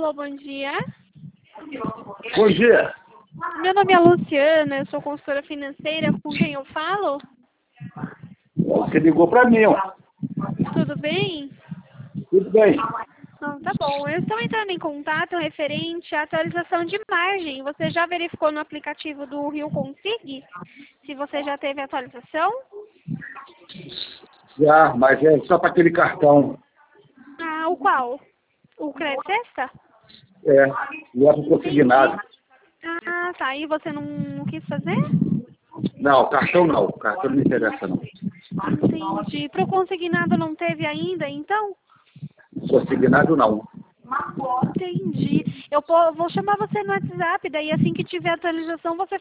Alô, bom dia. Bom dia. Meu nome é Luciana, eu sou consultora financeira. Com quem eu falo? Você ligou para mim, ó. Tudo bem? Tudo bem. Não, tá bom. Eu estou entrando em contato referente à atualização de margem. Você já verificou no aplicativo do Rio Consig? Se você já teve atualização? Já, mas é só para aquele cartão. Ah, o qual? O Crédito Sexta? É, logo consignado. Ah, tá. E você não quis fazer? Não, cartão não. Cartão não me interessa, não. Entendi. Pro consignado não teve ainda, então? Consignado não. Entendi. Vou chamar você no WhatsApp, daí assim que tiver atualização você